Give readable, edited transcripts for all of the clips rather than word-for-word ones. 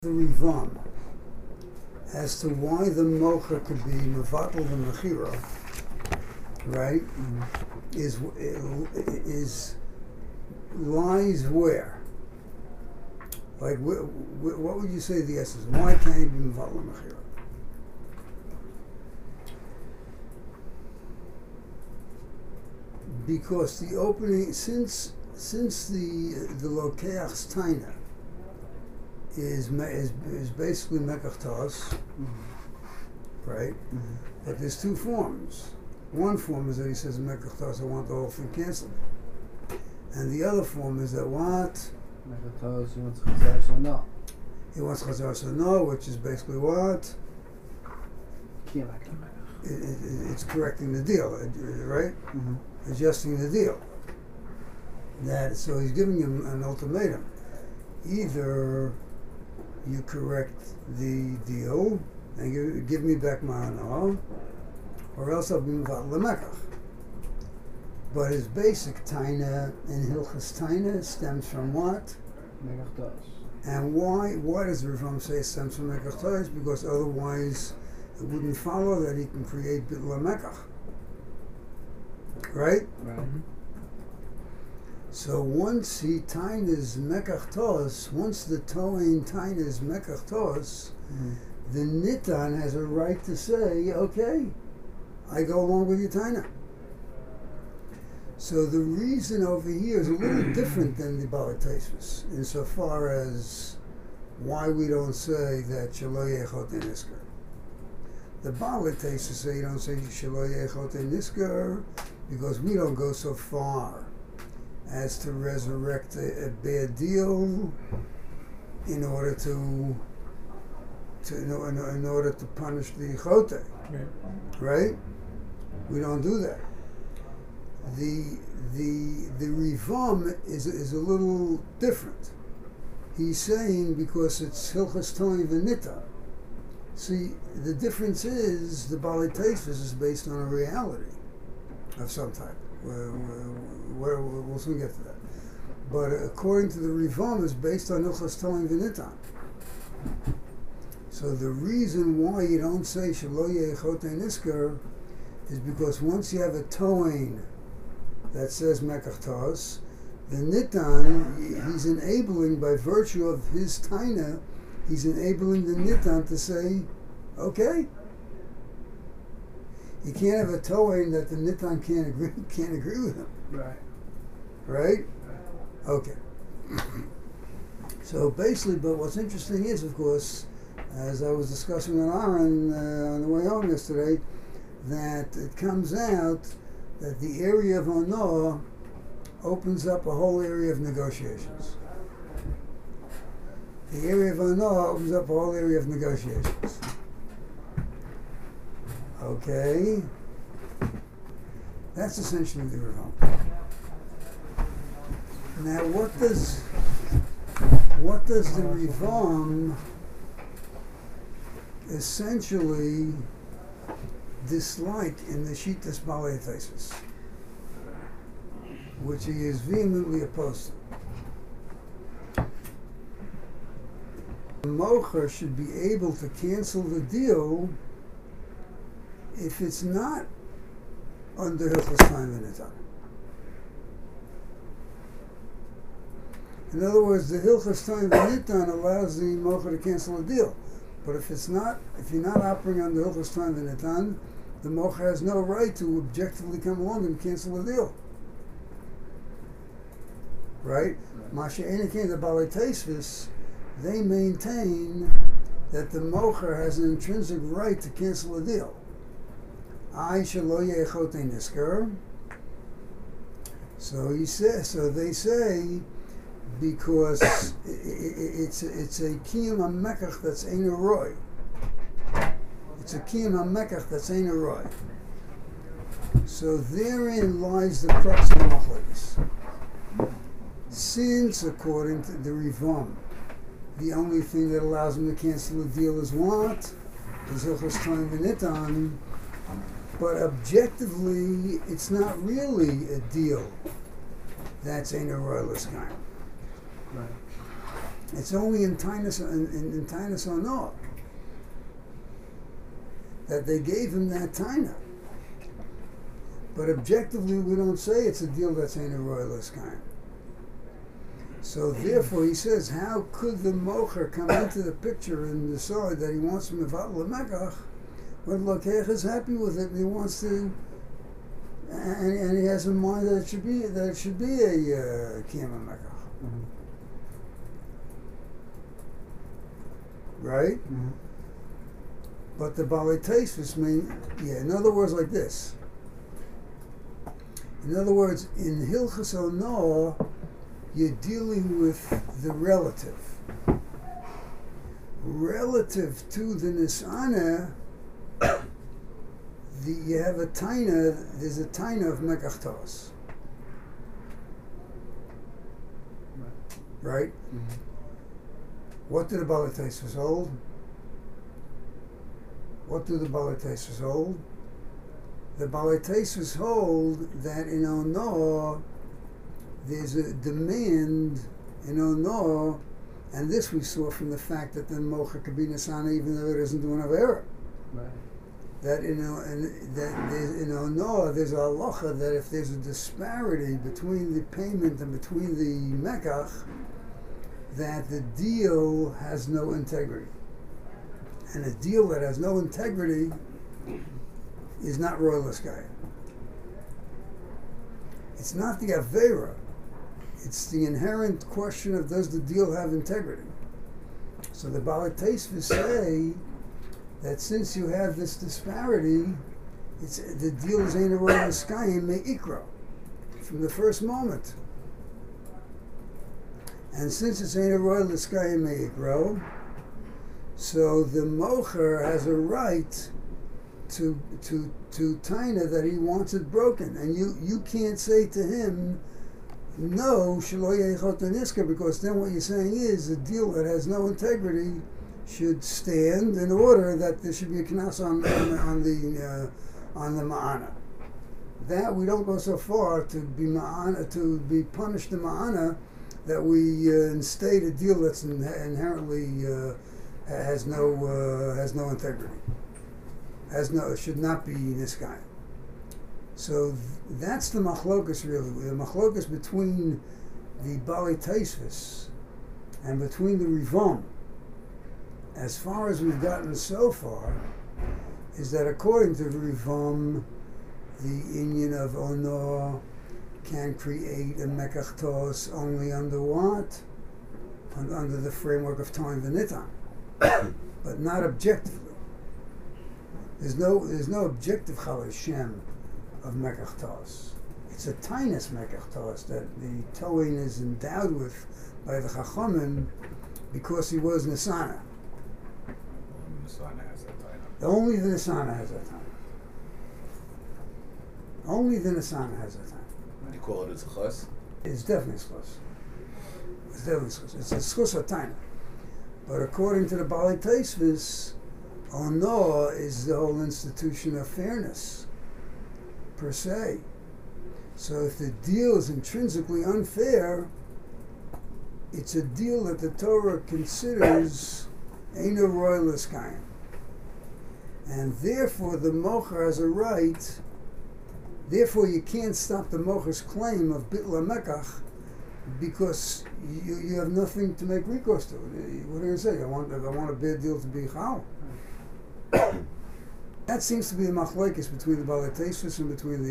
The Rivam as to why the mocha could be mevatel the mechira, right? Is lies where? Like, what would you say the essence? Why can't he be mevatel the mechira? Because the opening, since the lokeach's taina is basically mekach tos, right? But there's two forms. One form is that he says mekach tos, I want the whole thing canceled, and the other form is that what? Mekach tos, he wants chazar so no. He wants chazar so no, which is basically what? It's correcting the deal, right? Adjusting the deal. So he's giving him an ultimatum. Either you correct the deal and give me back my anah, or else I'll be mevatel lemekach. But his basic taina in Hilchas Taina stems from what? Mekach tos. And why does the Rivam say it stems from mekach tos? Because otherwise it wouldn't follow that he can create bittul lemekach. Right? Right. So once he tainas mekach tos, once the toin tainas mekach tos, the nitan has a right to say, okay, I go along with your taina. So the reason over here is a little different than the Baalei Tosfos, insofar as why we don't say that shelo yechot nisker. The Baalei Tosfos say you don't say shelo yechot nisker because we don't go so far as to resurrect a bad deal in order to punish the chote, right? We don't do that. The Rivam is a little different. He's saying because it's Hilchas Toni v'Nita. See, the difference is the Baalei Tosfos is based on a reality of some type. We'll soon get to that. But according to the Rivam, is based on Hilchas Toni v'Nita. So the reason why you don't say Shelo Yechot Nisker is because once you have a toin that says mekach tos, the nitan, he's enabling, by virtue of his taina, he's enabling the nitan to say, okay. You can't have a toin that the nitan can't agree with him. Right? Okay. So basically, but what's interesting is, of course, as I was discussing with Aaron on the way home yesterday, that it comes out that the area of Ono opens up a whole area of negotiations. The area of Ono opens up a whole area of negotiations. Okay? That's essentially the Rivam. Now what does the Rivam essentially dislike in the Shittas Baalei Tosfos, which he is vehemently opposed to? The mocher should be able to cancel the deal if it's not under Hilchas Toni v'Nita. In other words, the Hilchas Toni v'Nita allows the mocher to cancel a deal. But if you're not operating under Hilchas Toni v'Nita, the mocher has no right to objectively come along and cancel the deal. Right? Masha Einikin, the Baalei Tosfos, they maintain that the mocher has an intrinsic right to cancel a deal. I shelo yechot nisker. So they say, because it's a kiyum hamekach that's ein roy. It's a kiyum hamekach that's ein roy. So therein lies the crux of the machlokes. Since, according to the Rivam, the only thing that allows him to cancel the deal is what? Is Hilchas Toni v'Nita. But objectively, it's not really a deal that's ein royless kind. Right. It's only in Tainus in Tainus Ono that they gave him that Taina. But objectively, we don't say it's a deal that's ain't a royalist kind. So therefore, he says, how could the mocher come into the picture and decide that he wants to mevatel lemekach when Lokech is happy with it and he wants to, and he has in mind that it should be a kiyama mekach, right? Mm-hmm. But the Balei Tosfos mean, in other words, like this. In other words, in Hilchos Ono, you're dealing with the relative. Relative to the Nisana, you have a taina, there's a taina of Mekach Tos. Right? Mm-hmm. What do the Balei Tosfos hold? What do the Balei Tosfos hold? The Balei Tosfos hold that in Ono there's a demand in Ono, and this we saw from the fact that the Mocha could be Nisana even though it isn't doing Avera. Right. That in Ono there's a halacha that if there's a disparity between the payment and between the Mekach, that the deal has no integrity. And a deal that has no integrity is not royalist guy. It's not the Avera. It's the inherent question of does the deal have integrity. So the Balei Tosfos say that since you have this disparity, the deal is ein royalist guy me ikro from the first moment. And since it's ein royalist guy me ikro, so the mocher has a right to taina that he wants it broken, and you can't say to him no shelo yechot niska, because then what you're saying is a deal that has no integrity should stand in order that there should be a knas on the ma'ana. That we don't go so far to be ma'ana, to be punished in ma'ana, that we instate a deal that's inherently has no integrity, should not be this guy. So that's the machlokas really. The machlokas between the Balei Tosfos and between the Rivom, as far as we've gotten so far, is that according to the Rivom, the inyan of Ono can create a Mekach Tos only under what? Under the framework of time v'nitan, but not objectively. There's no objective Chal Shem of Mekach Tos. It's a tainus Mekach Tos that the Toin is endowed with by the Chachamim because he was Nisana. Nisana has that title. Only the Nisana has that time. Only the Nisana has that time. You call it a chus? It's definitely schus. It's definitely schus. It's a schus or taina. But according to the Balei Tosfos, Ono is the whole institution of fairness, per se. So if the deal is intrinsically unfair, it's a deal that the Torah considers ain't a royalist kind. And therefore the mocher has a right, therefore you can't stop the mocher's claim of bitla mekach because you have nothing to make recourse to. What are you going to say? I want a bad deal to be chal. That seems to be the machlokes between the Balei Tosfos and between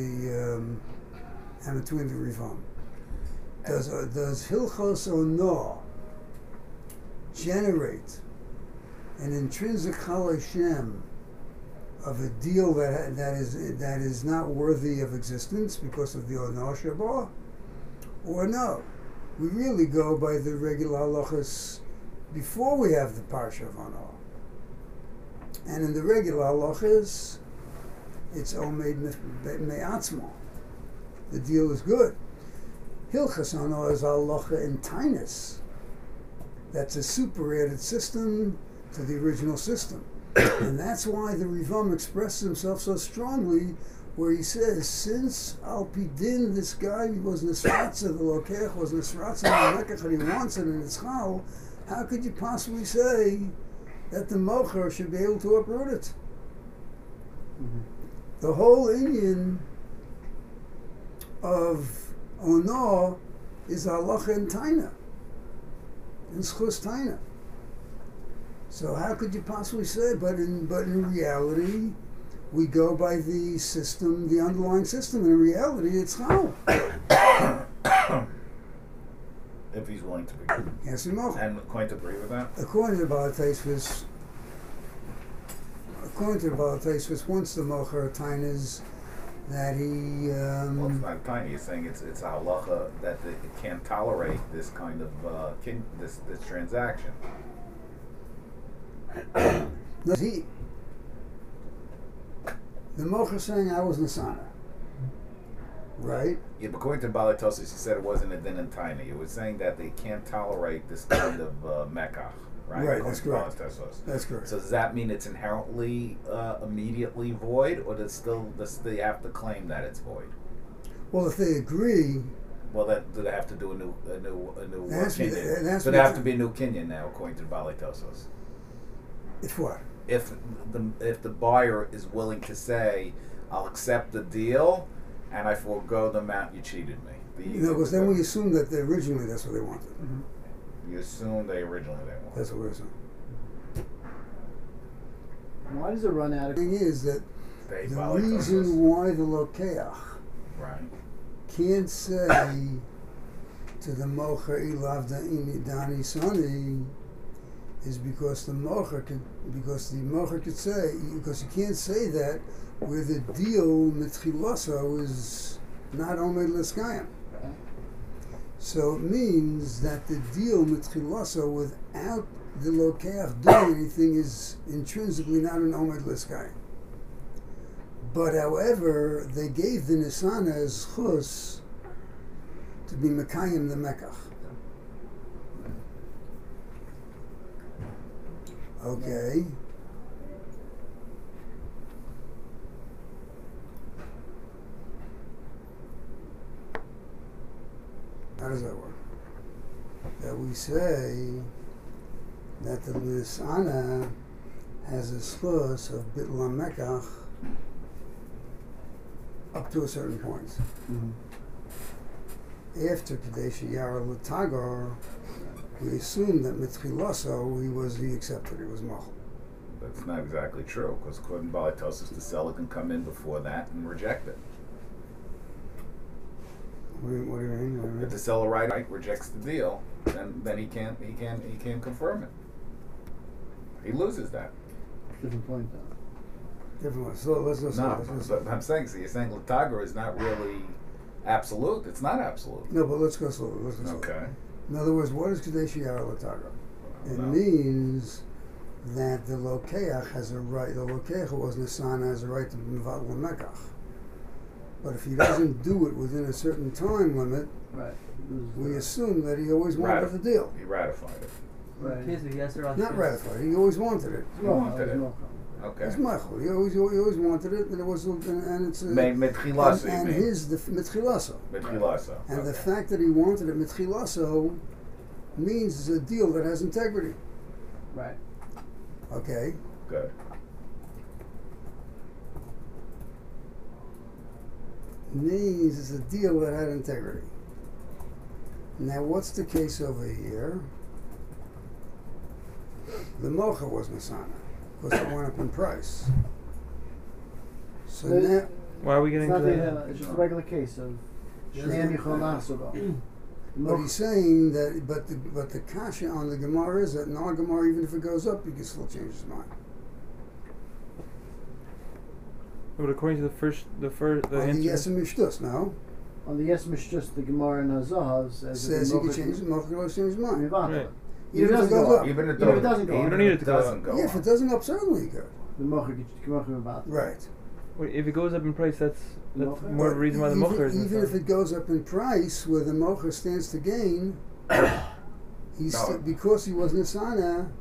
the Rivom. Does Hilchos Ono generate an intrinsic Chal Hashem of a deal that is not worthy of existence because of the Ono Shabbat, or no? We really go by the regular halachas before we have the Parsha of Ono. And in the regular halachas, it's omeid me'atzmo. The deal is good. Hilchos Ono is halacha in tainus. That's a super-added system to the original system. And that's why the Rivom expresses himself so strongly, where he says, since Al Pidin, this guy was Nisratza, the Lokech was Nisratza, and he wants it in his chal, how could you possibly say that the mocher should be able to uproot it? Mhm. The whole Indian of Ono is halacha and taina, and schus taina. So how could you possibly say? But in reality, we go by the system, the underlying system. In reality, it's chal. If he's willing to be. Yes, or no. And going to agree with that? According to the Baal Tosfos, once the mocher tainas that he Well, it's not tiny. He's saying it's a halacha that it can't tolerate this kind of this transaction. no, he the mocher saying I was Nasana, right? Yeah, but according to Balatosis, he said it wasn't a din and tiny. It was saying that they can't tolerate this kind of mekach, right? Right, According that's to correct. Balatosis. That's correct. So does that mean it's inherently immediately void, or does they have to claim that it's void? Well, if they agree, Well, do they have to do a new It has to be- it kinyan? has So to there be- have to be a new kinyan now, according to Balatosis. if what? If the buyer is willing to say, I'll accept the deal, and I forego the amount you cheated me. Because then we assume that originally that's what they wanted. You assume they originally they want. That's what we're assuming. Why does it run out The of? thing is that They the violate reason those. why the lokeach Right. can't say to the mocher ilav dani sani is because the mocher could say, because you can't say that where the deal mitchiloso is not omed l'skayim. So it means that the deal mitchiloso without the lokeach doing anything is intrinsically not an omed l'skayim. But however, they gave the Nisana as chus to be Mekayim the Mekach. Okay. How does that work? That we say that the Nisana has a chus of Bitla Mekach up to a certain point. Mhm. After Kadesh Yara Latagar, we assume that Mitchilaso he accepted, he was Machal. That's not exactly true, because according to Balatosis, the seller can come in before that and reject it. What do you mean? If the seller right rejects the deal, then he can't confirm it. He loses that. Different point though. Different one. So let's No, but I'm saying, so you're saying Latagar is not really absolute. It's not absolute. No, but let's go slowly. Okay. In other words, what is Kadesh Yara Latagar? It No. means that the Lokeach has a right, the Lokeach who was Nisana has a right to Mivat Mekach. But if he doesn't do it within a certain time limit, Right. we assume that he always wanted the deal. He ratified it. Right. Not ratified, he always wanted it. He wanted it. No. Okay. It's Michael. He always wanted it, and it was, and it's Mitchilaso, you and mean? his the mitchilaso. Mitchilaso. And the fact that he wanted it mitchilaso means it's a deal that has integrity. Right. Okay. Good. Means it's a deal that had integrity. Now, what's the case over here? The mocha was Masana, because it went up in price. So The- now, Why are we It's getting not to the, that? it's just a regular case of Shnei Michal Nasoba. but he's saying that, but the kasha on the Gemara is that in our Gemara, even if it goes up, he can still change his mind. But according to the The answer, Yesem Mishtus, no? On the Yes Mishtus, the Gemara in Hazahav says that Says the he can Mocha change, Mocha can always change his mind. Right. Even if it goes up. Even if Even if it doesn't go even up. You don't need it if to go up. doesn't go Yeah, if up. it doesn't go up, certainly he could. the Mocha can about. Right. wait, if it goes up in price, that's Mocha? more of a reason why the even, mocha is even if it goes up in price, where the mocha stands to gain, he's No. because he was Nisana,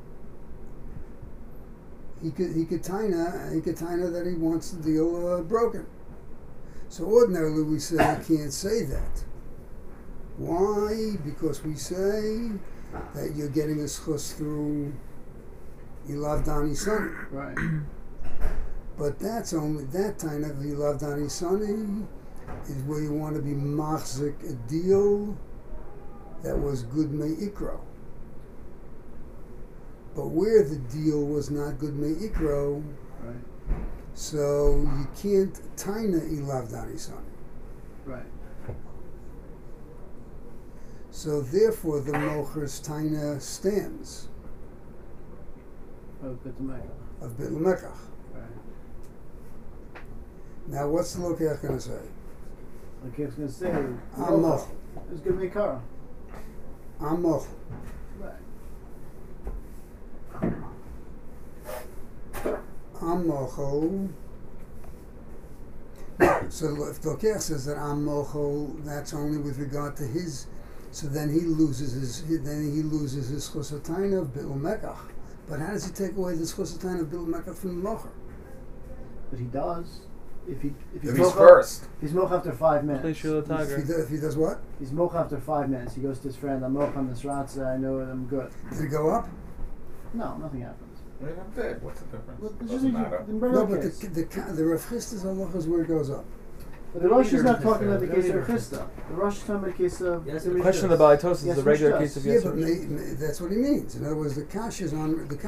he could taina that he wants the deal broken. So ordinarily we say you can't say that. Why? Because we say that you're getting a schus through Ilav Dani Sonny. Right. But that's only that time of Ilav Dani Sonny is where you want to be machzik a deal that was good me'ikro. But where the deal was not good me'ikro, Right. so you can't taina Ilav Dani Sonny. Right. So therefore the mocher's taina stands Oh, good to make. of Bitl Mekach. Right. Now what's the Lokech going to say? Like I was gonna say, I'm mochel. it's good to make car. I'm mochel. Right. I'm mochel. So if the Lokech says that I'm mochel, that's only with regard to his. So then he loses his chus taina of Bitl Mekach. But how does he take away the chus taina of Bitl Mekach from the mocher? But he does. If If he's he's mocha- first. He's mocha after 5 Play minutes. Shula If he does what? He's mocha after 5 minutes. He goes to his friend. I'm mocha on this ratza. I know that I'm good. Did it go up? No, nothing happens. Well, I'm dead. What's the difference? Well, it's Doesn't just matter. the No, regular but case. the Rav Chisda's halacha is where it goes up. But the Rosh is not Either talking about the Chisda, case of either Chisda. The Rosh is talking about the case of Yes, the it The was question of just- the Balaitos is Yes, the regular which case does. of Yeah, Yesod. but that's what he means. In other words, the kasha is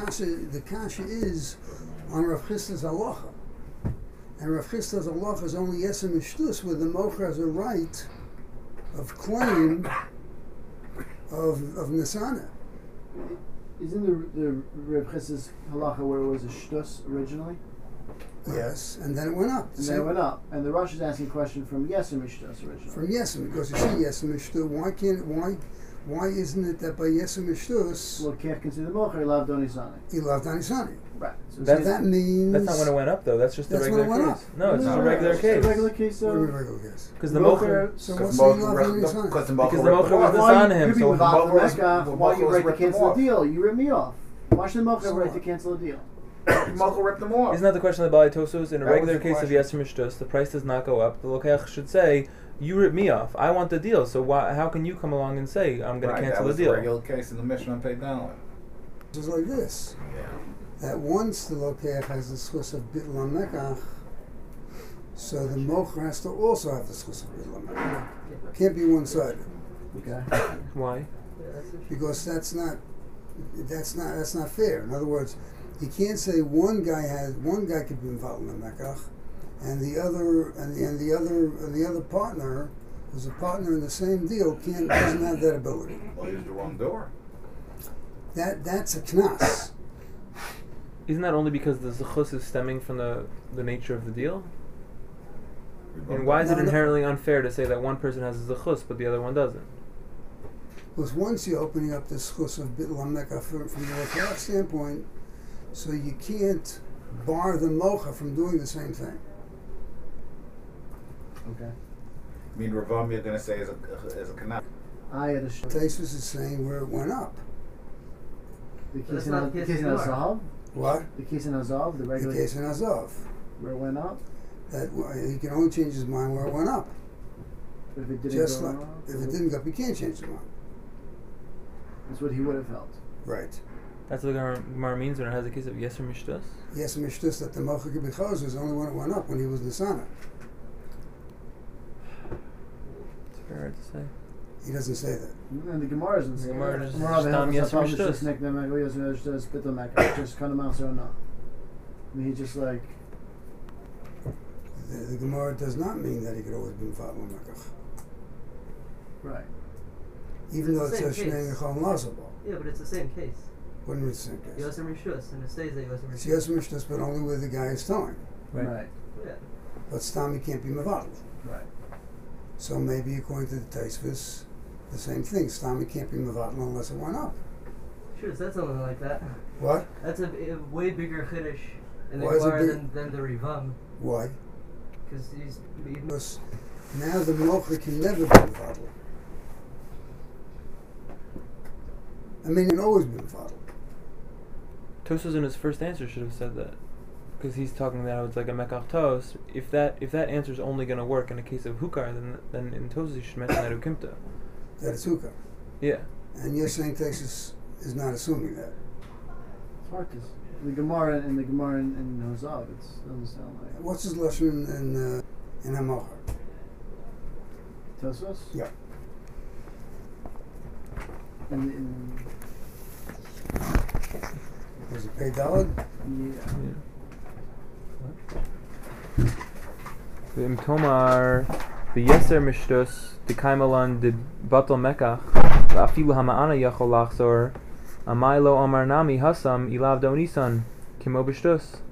on Rav Chisda's halacha, and Rav Chisda's halacha is only yesem ishtus, where the mocher has a right of claim of nisana. Isn't the Reb Chisda's halacha where it was a shtus originally? Yes, and then it went up. And then it went up. And the Rosh is asking a question from Yesem shtus originally. From yesem, because you see yesem ishtus. Why isn't it that by yesem ishtus Well, can't consider the mocher lav donizani. ilav danisani? Right. So That's- That means That's not when it went up, though. That's just the That's when regular it went case. up. No, it's just a regular It's case. a regular case What do you of mean regular case? Because the mocher, So Because what's the the mocha ilav ripped danisani? because the Because mocha the mocha was the why son of you him, could be so without Mocha the was- Mecca, the why mocha you was right to ripped him cancel the off. deal? You rip me off. Why should the mocha So right what? to cancel the deal? Mocha ripped them off. isn't that the question of the Balaitos? In a That was regular the case of question. Yesem Mishtus, the price does not go up. The Lokech should say, you ripped me off. I want the deal. So how can you come along and say, I'm going Right, to that cancel was the deal? regular case in the Mishnah on Pei Dalin. It's like this. Yeah. That once the Lokech has the schus of Bitl HaMekach, so the Mocher has to also have the schus of Bitl HaMekach. Can't be one-sided, Okay. Why? Yeah, that's interesting. because that's not fair. In other words, you can't say one guy could be involved in the Mekach, and the other partner, who's a partner in the same deal, doesn't have that ability. Well, he used the wrong door. That's a knas. Isn't that only because the Zechus is stemming from the nature of the deal? And why is it No, no. inherently unfair to say that one person has a Zechus but the other one doesn't? Because once you're opening up the schus of Bitl HaMekach from the Lokech standpoint, so you can't bar the Mocha from doing the same thing. Okay. I mean, Ravam, you're going to say is a canal. I had a sh- Taisus is saying where it went up. the That's case in not the the case case in in Azav. What? The case in Azav, the The regular case in Azov. where it went up. That he can only change his mind where it went up. But if it didn't Just go like up, if it didn't go up, he can't change his mind. that's what he would have held. Right. That's what the Gemara means when it has a case of Yeser Mishtus. Yes, Mishtus that the Mocha could be chos was only when it went up, when he was Nisana. It's very hard to say. He doesn't say that. And the Gemara doesn't say Gemara that. just Gemara stam has Yesem a just Mishtus. nick them like Yesem Mishtus, Bittul Mecca, just kind of mouse or not. And he just like The Gemara does not mean that he could always be Mefat Mekach. right. Even though it It's the says same Shnei case. Nechal Lazabal. Yeah, but it's the same case. Wouldn't it the same case? Yosem Rishus, and it stays that Yosem It's Rishus. Yes Mishtus, but only where the guy is towing. Right. Yeah. But Stami can't be Mevatel. Right. So maybe according to the Taisvis, the same thing. Stami can't be Mevatel unless it went up. Sure, said something like that. What? That's a way bigger chiddush in the Why is it Gemara big? than the Rivam, Why? because he's. Because now the Mocha can never be Mevatel. I mean, it can always be Mevatel. Tosos in his first answer should have said that, because he's talking that it's like a mekach tos. If that answer is only going to work in a case of hukar, then in Tosos he should mention that ukimta. That is Hukah. Yeah, And you're saying Texas is not assuming that. It's hard to. The Gemara in Hozav, it doesn't sound like. What's his lesson in Hamacha? Tosfos? Yeah. In Was it Pei Daled? yeah. V'im tomar v'yeser mishtus dekaimalan de batal mekach v'afilu hama'ana yachol lachzor amai lo omar nami hasam ilav donisan kimo b'shtus.